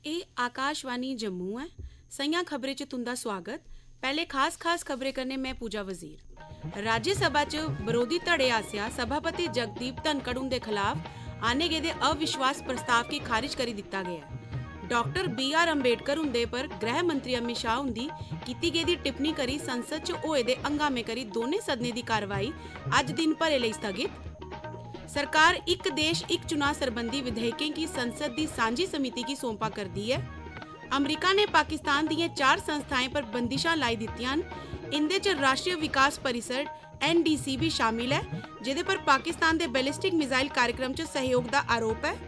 ਇਹ आकाशवाणी जम्मू है। सइयां खबरें च तुंदा स्वागत। पहले खास खबरें करने मैं पूजा वजीर। राज्यसभा च विरोधी धड़े आसेआ सभापति जगदीप धनखड़ हुंदे खिलाफ आने गेदे अविश्वास प्रस्ताव गी खारिज करी दित्ता गया है। डॉक्टर BR अंबेडकर हुंदे पर गृह मंत्री अमित शाह हुंदी कीती गेदी टिप्पणी करी संसद च होए दे हंगामे करी दोनें सदनें दी कार्रवाई अज्ज दिन भरे लेई स्थगित। सरकार एक देश एक चुनाव संबंधी विधेयकें की संसद की सांझी समिति की सौंपा कर दी है। अमरीका ने पाकिस्तान दी 4 संस्थाएं पर बंदिशां लाई दित्तियां न। इंदे च राष्ट्रीय विकास परिषद NDC भी शामिल है, जिहदे पर पाकिस्तान दे बैलिस्टिक मिसाइल कार्यक्रम च सहयोग दा आरोप है।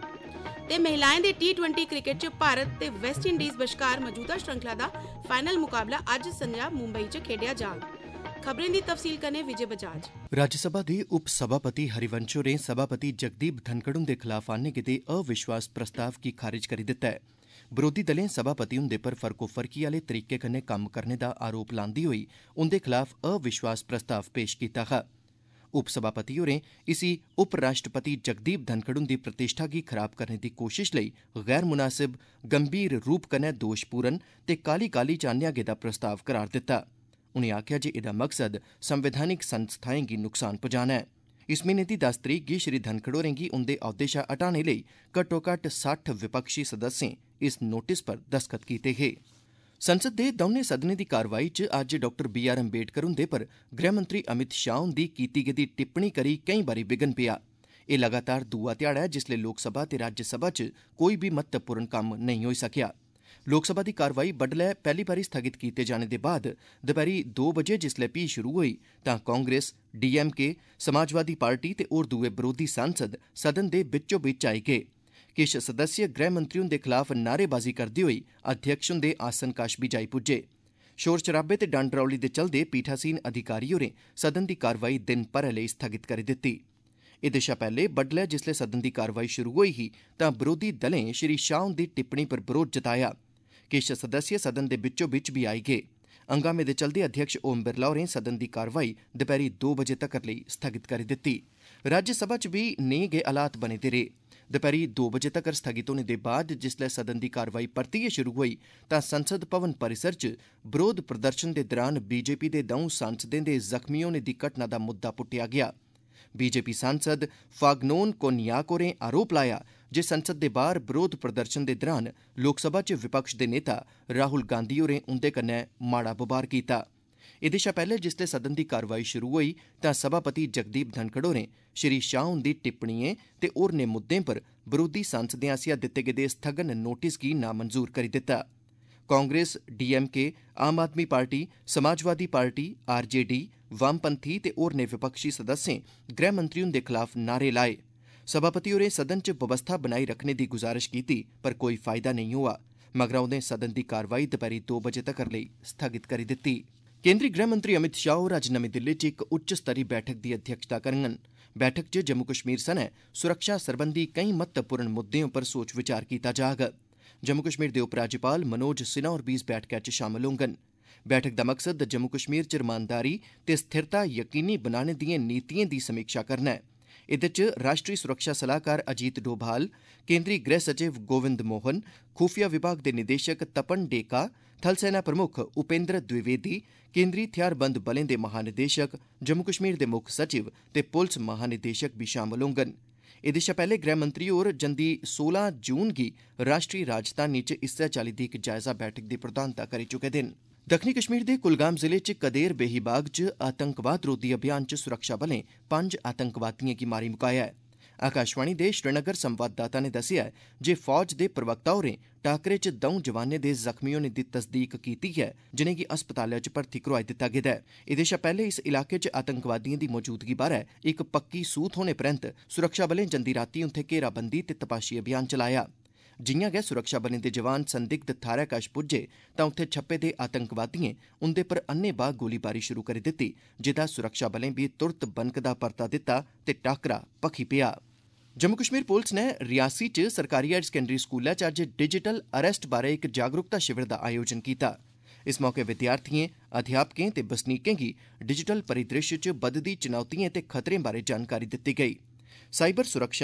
ते महिलाएं दे T20 क्रिकेट च भारत ते वेस्ट इंडीज बश्कार मौजूदा श्रृंखला दा फाइनल मुकाबला अज्ज संजा मुंबई च खेडिया जाग। खबरें दी तफसील कन्नै विजय बजाज। राज्यसभा दे उप सभापति हरिवंश होरें सभापति जगदीप धनखड़ हुंदे खिलाफ आने गेदे अविश्वास प्रस्ताव गी खारिज करी दित्ता है। विरोधी दलें सभापति हुंदे पर फर्कोफर्की आह्ले तरीके कन्नै कम्म करने दा आरोप लांदे होई उंदे खिलाफ अविश्वास प्रस्ताव पेश कीता हा। उप सभापति होरें इसी उप राष्ट्रपति जगदीप धनखड़ हुंदी प्रतिष्ठा गी खराब करने दी कोशिश लेई गैर मुनासिब, गंभीर रूप कन्नै दोशपूर्ण ते काली काली च आन्नेआ गेदा प्रस्ताव करार दित्ता। उनें आखेआ जे एह्दा मकसद संवैधानिक संस्थाएं गी नुकसान पजाना है। इस म्हीने दी 10 तरीक गी श्री धनखड़ होरें गी उंदे औह्दे शा हटाने लेई घट्टोघट्ट 60 विपक्षी सदस्यें इस नोटिस पर दस्तखत कीते हे। संसद दे दौनें सदनें दी कार्रवाई च अज्ज डॉक्टर BR अंबेडकर हुंदे पर गृहमंत्री अमित शाह हुंदी कीती गेदी टिप्पणी करी केईं बारी विघ्न पेआ। एह् लगातार दूआ ध्याड़ा ऐ जिसलै लोकसभा ते राज्यसभा च कोई भी महत्वपूर्ण कम्म नेईं होई सकेआ। लोकसभा दी कार्रवाई बड्डलै पैह्ली बारी स्थगित कीते जाने दे बाद दपैह्री 2 बजे जिसलै फ्ही शुरू होई तां कांग्रेस, DMK, समाजवादी पार्टी ते होर दुए बरोधी सांसद सदन दे बिच्चो बिच्च आई गे। किश सदस्य गृहमंत्री हुंदे खिलाफ नारेबाजी करदे होई अध्यक्ष हुंदे आसन कश बी जाई पुज्जे। शोर शराबे ते डंड रौली दे चलदे पीठासीन अधिकारी होरें सदन दी कार्रवाई दिन भरै लेई स्थगित करी दित्ती। एह्दे शा पैह्ले बड्डलै जिसलै सदन दी कार्रवाई शुरू होई ही तां बरोधी दलें श्री शाह हुंदी टिप्पणी पर बरोध जताया। किश सदस्य सदन दे बिच्चो बिच्च भी आई गे। हंगामे दे चलदे अध्यक्ष ओम बिरला होरें सदन दी कार्रवाई दपैह्री 2 बजे तक्कर लेई स्थगित करी दित्ती। राज्यसभा च बी नेह् गै हालात बने दे रेह्। दपैह्री 2 बजे तक्कर स्थगित होने दे बाद जिसलै सदन दी कार्रवाई परतियै शुरू होई तां संसद भवन परिसर च बरोध प्रदर्शन दे दौरान BJP दे द'ऊं सांसदें दे जख्मी होने दी घटना दा मुद्दा पुट्टेआ गया। BJP सांसद फागनोन कोन्याक होरें आरोप लाया जे संसद दे बाह्र बरोध प्रदर्शन दे दौरान लोकसभा च विपक्ष दे नेता राहुल गांधी होरें उंदे कन्नै माड़ा बबार कीता। एह्दे शा पैह्ले जिसलै सदन दी कार्रवाई शुरू होई तां सभापति जगदीप धनखड़ होरें श्री शाह हुंदी टिप्पणिएं ते होरनें मुद्दें पर बरोधी सांसदें आसेआ दित्ते गेदे स्थगन नोटिस गी नामंजूर करी दित्ता। कांग्रेस, DMK, आम आदमी पार्टी, समाजवादी पार्टी, RJD, वामपंथी ते होरनें विपक्षी सदस्यें गृहमंत्री हुंदे खिलाफ नारे लाए। सभापति होरें सदन च बवस्था बनाई रखने दी गुजारिश कीती पर कोई फायदा नेईं होआ। मगरा उ'नें सदन दी कार्रवाई दपैह्री 2 बजे तक्कर लेई स्थगित करी दित्ती। केंद्री गृहमंत्री अमित शाह होर अज्ज नमीं दिल्ली च इक उच्च स्तरी बैठक दी अध्यक्षता करङन। बैठक च जम्मू कश्मीर सनै सुरक्षा सरबंधी केईं महत्वपूर्ण मुद्दें उप्पर सोच विचार कीता जाग। जम्मू कश्मीर दे उपराज्यपाल मनोज सिन्हा होर बी इस बैठका च शामल होङन। बैठक दा मकसद जम्मू कश्मीर च रमानदारी ते स्थिरता यकीनी बनाने दिएं नीतिएं दी समीक्षा करना ऐ। एह्दे च राष्ट्री सुरक्षा सलाहकार अजीत डोभाल, केंद्री गृह सचिव गोविंद मोहन, खुफिया विभाग दे निदेशक तपन डेका, थल सेना प्रमुख उपेंद्र द्विवेदी, केंद्री थेहारबंद बलें दे महानिदेशक, जम्मू कश्मीर दे मुक्ख सचिव ते पुलस महानिदेशक बी शामल होङन। एह्दे शा पैह्ले गृहमंत्री होर जंदी 16 जून गी राष्ट्री राजधानी च इस्सै चाल्ली दी इक जायजा बैठक दी प्रधानता करी चुके दे न। दक्खनी कश्मीर दे कुलगाम जिले च कदेर बेहीबाग च आतंकवाद रोधी अभियान च सुरक्षा बलें 5 आतंकवादियें गी मारी मुकाया है। आकाशवाणी दे श्रीनगर संवाददाता ने दस्सेआ जे फौज दे प्रवक्ता होरें टाकरे च 2 जवानें दे जख्मी होने दी तसदीक कीती ऐ, जिनेंगी अस्पतालै च भर्थी करोआई दित्ता गेदा ऐ। एह्दे शा पैह्ले इस इलाके च आतंकवादियें दी मौजूदगी बारै इक पक्की सूह थ्होने परैंत सुरक्षा बलें जंदी रातीं उत्थें घेराबंदी ते तपाशी अभियान चलाया। जियां गै सुरक्षा बलें दे जवान संदिग्ध थाह्रै कश पुज्जे तां उत्थें छप्पे दे आतंकवादियें उंदे पर अन्नेबाह् गोलीबारी शुरू करी दित्ती, जेह्दा सुरक्षा बलें बी तुरत बनकदा परता दित्ता ते टाकरा भखी पेआ। जम्मू कश्मीर पुलस नै रियासी च सरकारी हायर सकैंडरी स्कूलै च अज्ज डिजिटल अरेस्ट बारै इक जागरूकता शिविर दा आयोजन कीता। इस मौके विद्यार्थियें, अध्यापकें ते बसनीकें गी डिजिटल परिदृश्य च बधदी चुनौतियें ते खतरें बारै जानकारी दित्ती गेई। साइबर सुरक्षा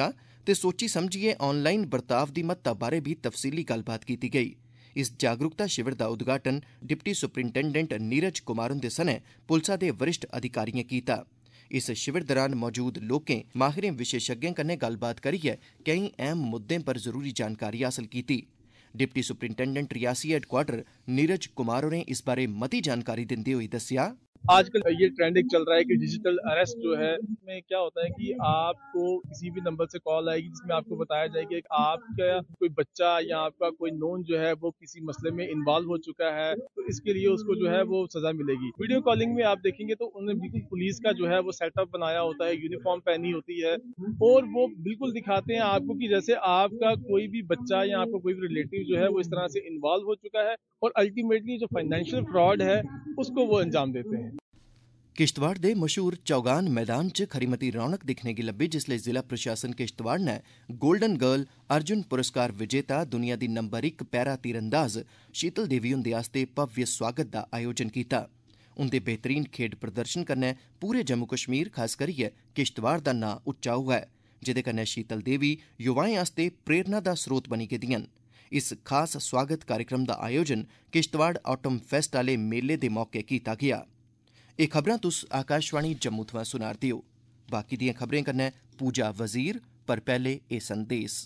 ते सोची समझिए ऑनलाइन बर्ताव की महत्ता बारे भी तफसीली गल्लबात की गई। इस जागरूकता शिविर का उद्घाटन डिप्टी सुपरिंटेंडेंट नीरज कुमार हुंदे सने पुलसा दे वरिष्ठ अधिकारियों कीता। इस शिविर दौरान मौजूद लोकें माहिरें विशेषज्ञें कन्नै गल्लबात करियै केईं अहम मुद्दें पर जरूरी जानकारी हासल की। Deputy superintendent Reasi headquarter Neeraj Kumar होरें इस बारे मती जानकारी दिंदे होई दस्सिया, आजकल ये ट्रेंड एक चल रहा है कि डिजिटल अरेस्ट जो है, इसमें क्या होता है कि आपको किसी भी नंबर से कॉल आएगी जिसमें आपको बताया जाएगा कि आपका कोई बच्चा या आपका कोई नोन जो है वो किसी मसले में इन्वॉल्व हो चुका है, तो इसके लिए उसको जो है वो सजा मिलेगी। वीडियो कॉलिंग में आप देखेंगे तो उन्होंने बिल्कुल पुलिस का जो है वो सेटअप बनाया होता है, यूनिफॉर्म पहनी होती है और वो बिल्कुल दिखाते हैं आपको कि जैसे आपका कोई भी बच्चा या आपका कोई भी रिलेटिव जो है वो इस तरह से इन्वॉल्व हो चुका है और अल्टीमेटली जो फाइनेंशियल फ्रॉड है उसको वो अंजाम देते हैं। किश्तवाड़ दे मशहूर चौगान मैदान च खरी मती रौनक दिक्खने गी लब्भी जिसलै जिला प्रशासन किश्तवाड़ ने गोल्डन गर्ल अर्जुन पुरस्कार विजेता दुनिया दी नंबर 1 पैरा तीरंदाज शीतल देवी हुंदे आस्ते भव्य स्वागत दा आयोजन कीता। उंदे बेहतरीन खेड प्रदर्शन कन्नै पूरे जम्मू कश्मीर खास करियै किश्तवाड़ दा नां उच्चा होआ है, जेदे कन्नै शीतल देवी युवाएं आस्ते प्रेरणा दा स्रोत बनी गेदियां न। इस खास स्वागत कार्यक्रम दा आयोजन किश्तवाड़ ऑटम फेस्ट आह्ले मेले दे मौके कीता गेआ। एह् खबरां तुस आकाशवाणी जम्मू थमां सुना'रदे ओ। बाकी दियां खबरें कन्नै पूजा वजीर, पर पैह्ले एह् संदेस।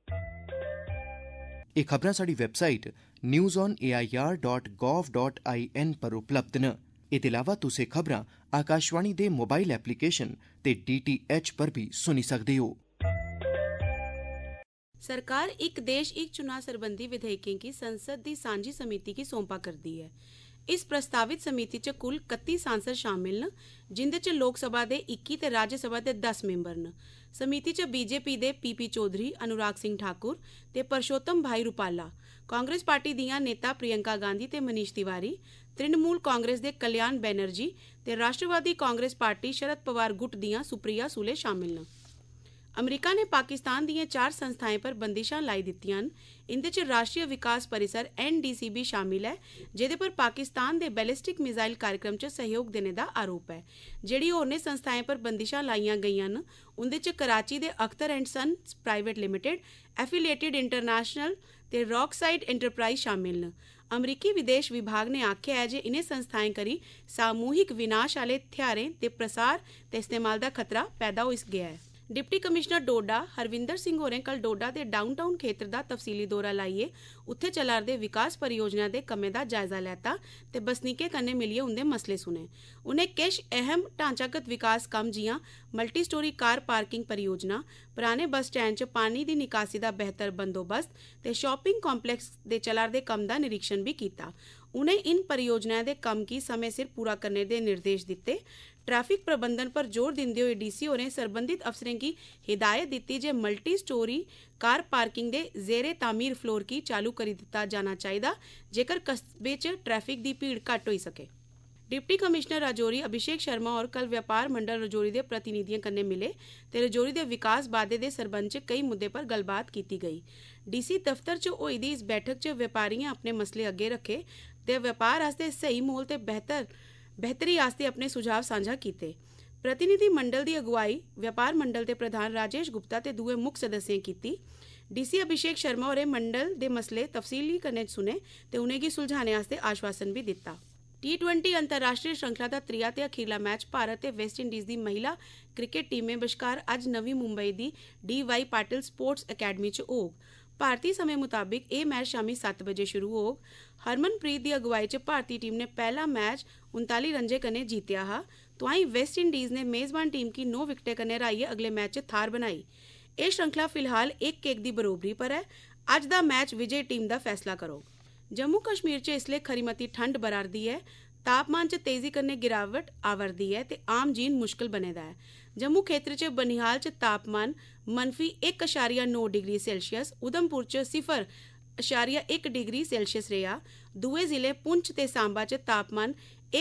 एह् खबरां साढ़ी वैबसाइट newsonair.gov.in पर उपलब्ध न। एह्दे अलावा तुस एह् खबरां आकाशवाणी दे मोबाइल एप्लीकेशन ते DTH पर भी सुनी सकदे हो। सरकार एक देश एक चुनाव संबंधी विधेयकें की संसद की सांझी समिति की सौंपा करती है। इस प्रस्तावित समिति च कुल 31 सांसद शामिल न, जिंदे च लोक सभा दे 21 ते राज्य सभा दे 10 मैंबर न। समिति च बीजेपी दे PP चौधरी, अनुराग सिंह ठाकुर ते परशोत्तम भाई रूपाला, कांग्रेस पार्टी दियां नेता प्रियंका गांधी ते मनीष तिवारी, तृणमूल कांग्रेस दे कल्याण बैनर्जी ते राष्ट्रवादी कांग्रेस पार्टी शरद पवार गुट दियां सुप्रिया सुले शामिल न। अमरीका ने पाकिस्तान दियां 4 संस्थाएं पर बंदिशां लाई दित्तियां न। इंदे च राष्ट्रीय विकास परिसर NDCB शामिल है, जेदे पर पाकिस्तान दे बैलिस्टिक मिसाइल कार्यक्रम च सहयोग देने दा आरोप है। जेहड़ी होरनें संस्थाएं पर बंदिशां लाइयां गेइयां न, उंदे च कराची दे Akhtar and sons private limited, affiliated international ते रॉकसाइड एंटरप्राइज शामिल न। अमरीकी विदेश विभाग ने आखेआ है जे इनें संस्थाएं करी सामूहिक विनाश आह्ले हथियारें दे प्रसार ते इस्तेमाल दा खतरा पैदा होई गया है। डिप्टी कमिश्नर डोडा हरविंदर सिंह होरें कल डोडा दे डाउनटाउन खेतर दा तफसीली दौरा लाइयै उत्थे चला'रदे विकास परियोजना दे कम्में दा जायजा लैता ते बसनीकें कन्नै मिलियै उंदे मसले सुने। उनें किश अहम ढांचागत विकास कम्म जि'यां मल्टी स्टोरी कार पार्किंग परियोजना, पुराने बस स्टैंड च पानी दी निकासी दा बेहतर बंदोबस्त ते शॉपिंग कॉम्पलैक्स दे चला'रदे कम्म दा निरीक्षण भी कीता। उनें इन परियोजनाएं दे कम्म गी समय सिर पूरा करने दे निर्देश दित्ते। ट्रैफिक प्रबंधन पर जोर दिंदे होई DC होरें सरबंधित अफसरें गी हिदायत दित्ती जे मल्टी स्टोरी कार पार्किंग दे जेरे तामीर फ्लोर गी चालू करी दित्ता जाना चाहिदा जेकर कस्बे च ट्रैफिक दी भीड़ घट्ट होई सके। डिप्टी कमिश्नर राजौरी अभिषेक शर्मा होर कल व्यापार मंडल राजौरी दे प्रतिनिधियें कन्नै मिले ते राजौरी दे विकास बाद्दे दे सरबंध च कई मुद्दें पर गल्लबात कीती गई। DC दफ्तर च होई दी इस बैठक च व्यापारियें अपने मसले अग्गे रखे ते व्यापार आस्तै सही मोल ते बेहतरी आस्ते अपने सुझाव सांझा कीते। प्रतिनिधि मंडल दी अगुवाई व्यापार मंडल दे प्रधान राजेश गुप्ता ते दुए मुक्ख सदस्यें कीती। DC अभिषेक शर्मा होरें मंडल दे मसले तफसीली कन्नै सुने ते उनेंगी सुलझाने आस्ते आश्वासन भी दित्ता। T20 अंतर्राष्ट्रीय श्रृंखला दा त्रीया ते अखीरला मैच भारत ते वेस्ट इंडीज़ दी महिला क्रिकेट टीमें बश्कार अज्ज नवी मुंबई दी DY पाटिल स्पोर्ट्स अकैडमी च होग। भारतीय समें मुताबिक एह् मैच शामीं 7 बजे शुरू होग। हरमनप्रीत दी अगुवाई च भारती टीम ने पहला मैच 39 रन्नें कन्नै जीतेआ हा। तोआईं वेस्ट इंडीज़ ने मेजबान टीम गी 9 विकेटें कन्नै हराइयै अगले मैच च थाह्र बनाई। एह् श्रृंखला फिलहाल 1-1 दी बरोबरी पर है। अज्ज दा मैच विजय टीम दा फैसला करोग। जम्मू कश्मीर च इसलै खरी मती ठंड बरा'रदी ऐ। तापमान च तेजी कन्नै गिरावट आवरदी है ते आम जीन मुश्किल बने दा है। जम्मू खेतर च बनिहाल च तापमान -1.9 डिग्री सेल्सियस, उधमपुर च 0.1 डिग्री सेल्सियस रेहा। दुए जिले पुंछ ते सांबा च तापमान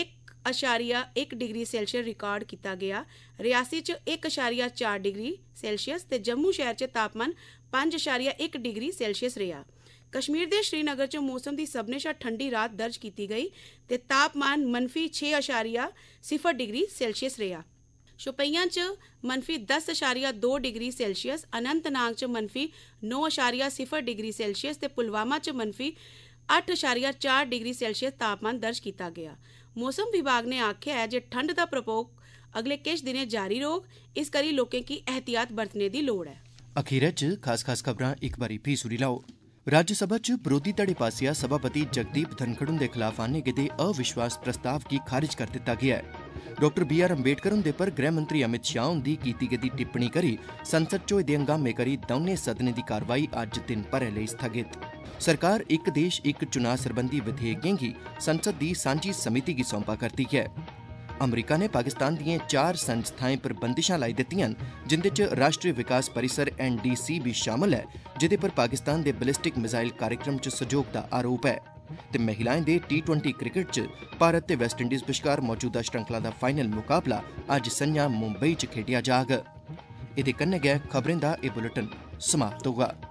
1.1 डिग्री सेल्सियस रिकार्ड कीता गया। रियासी च 1.4 डिग्री सेल्सियस ते जम्मू शहर च तापमान 5.1 डिग्री सेल्सियस रेहा। कश्मीर दे श्रीनगर च मौसम दी सभनें शा ठंडी रात दर्ज कीती गई ते तापमान -6.0 डिग्री सेल्सियस रेहा। शोपियां च -10.2 डिग्री सैल्सीयस, अनंतनाग च -9.0 डिग्री सैल्सीयस ते पुलवामा च -8.4 डिग्री सैल्सीयस तापमान दर्ज किया गया। मौसम विभाग ने आख्या है जे ठंड का प्रकोप अगले किश दिनें जारी रौह्ग, इस करी लोकें की एहतियात बरतने की लोड़ है। अखीरै च खास खबरां इक बारी फ्ही सुनी लैओ। राज्यसभा च बरोधी धड़े पासेआ सभापति जगदीप धनखड़ हुंदे खलाफ आने गेदे अविश्वास प्रस्ताव गी खारिज कर दित्ता गेआ ऐ। डॉ बी आर अम्बेडकर हुंदे पर गृह मंत्री अमित शाह हुंदी कीती गेदी टिप्पणी करी संसद च होए दे हंगामे करी दौनें सदनें दी कार्रवाई अज्ज दिन भरै लेई स्थगित। सरकार इक देश इक चुनां सरबंधी विधेयकें गी संसद दी सांझी समिति गी सौंपा करदी ऐ। अमरीका ने पाकिस्तान दिएं 4 संस्थाएं पर बंदिशां लाई दित्तियां न, जिंदे च राष्ट्रीय विकास परिसर NDC भी शामल ऐ, जिदे पर पाकिस्तान दे बैलिस्टिक मिसाइल कार्यक्रम च सैह्योग दा आरोप ऐ। ते महिलाएं दे T20 क्रिकेट च भारत ते वेस्टइंडीज बश्कार मौजूदा श्रृंखला दा फाइनल मुकाबला अज्ज संझां मुंबई च खेड्डेआ जाग। एह्दे कन्नै गै खबरें दा एह् बुलेटिन समाप्त होगा।